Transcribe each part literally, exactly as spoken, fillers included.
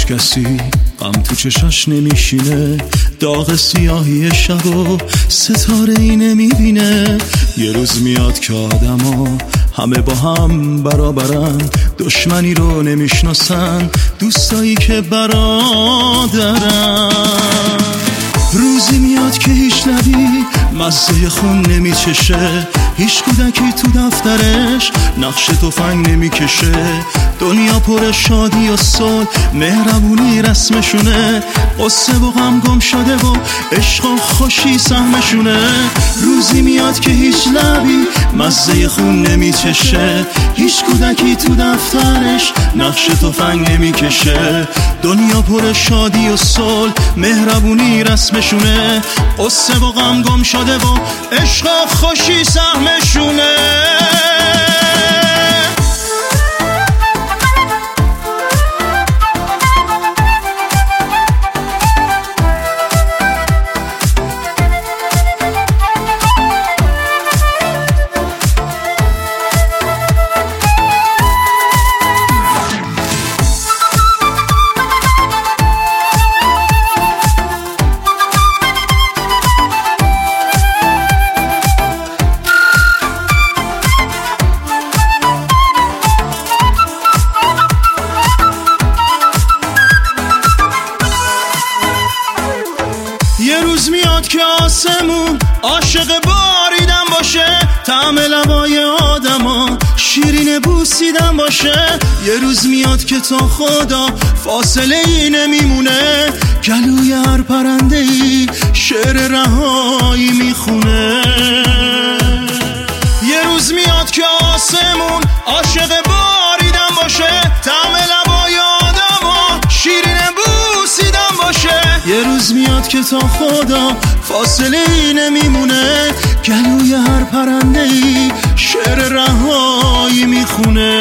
هیچ کسی غم تو چشاش نمیشینه، داغ سیاهی شب و ستاره ای نمیبینه. یه روز میاد که آدما همه با هم برابرن، دشمنی رو نمیشناسن، دوستایی که برادرن. روزی میاد که هیچ لبی مزه خون نمیچشه، هیچ کودکی تو دفترش نقش تفنگ نمیکشه. دنیا پر شادی و صلح، مهربونی رسمشونه، قصه و غم گم شده و عشق و خوشی سهمشونه. روزی میاد که هیچ لبی مزه خون نمیچشه، هیچ کودکی تو دفترش نقش تفنگ نمیکشه. دنیا پر شادی و صلح، مهربونی رسمشونه، قصه و غم گم شده و عشق و خوشی سهمشونه. یه روز میاد که آسمون عاشق باریدن باشه، طعم لبای آدما شیرین بوسیدن باشه. یه روز میاد که تا خدا فاصله ای نمیمونه، گلوی هر پرنده ای شعر رهایی میخونه. یه روز میاد که آسمون عاشق باریدن باشه، طعم لبای آدما شیرین بوسیدن باشه. یه روز میاد که تا خدا فاصله ای نمیمونه، گلوی هر پرنده ای شعر رهایی میخونه.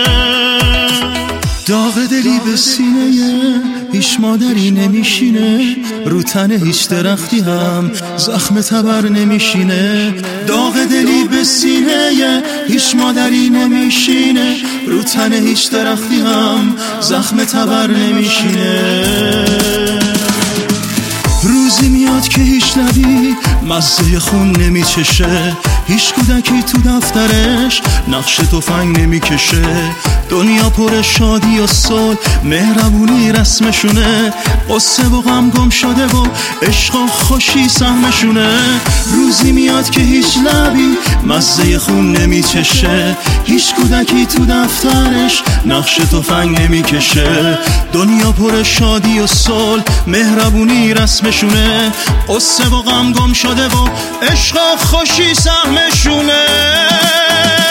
داغ دلی به سینه هیچ مادری نمیشینه، رو تن هیچ درختی هم زخم تبر نمیشینه. داغ دلی به سینه هیچ مادری نمیشینه، رو تن هیچ درختی هم زخم تبر نمیشینه. روزی میاد که هیچ لبی مزه خون نمیچشه، هیچ کودکی تو دفترش نقش تفنگ نمیکشه. دنیا پر شادی و صلح، مهربونی رسمشونه، قصه و غم گم شده و عشق و خوشی سهمشونه. روزی میاد که هیچ لبی مزه خون نمیچشه، هیچ کودکی تو دفترش نقش تفنگ نمیکشه. دنیا پر شادی و صلح، مهربونی رسمشونه، قصه و غم گم شده و عشق و خوشی سهمشونه.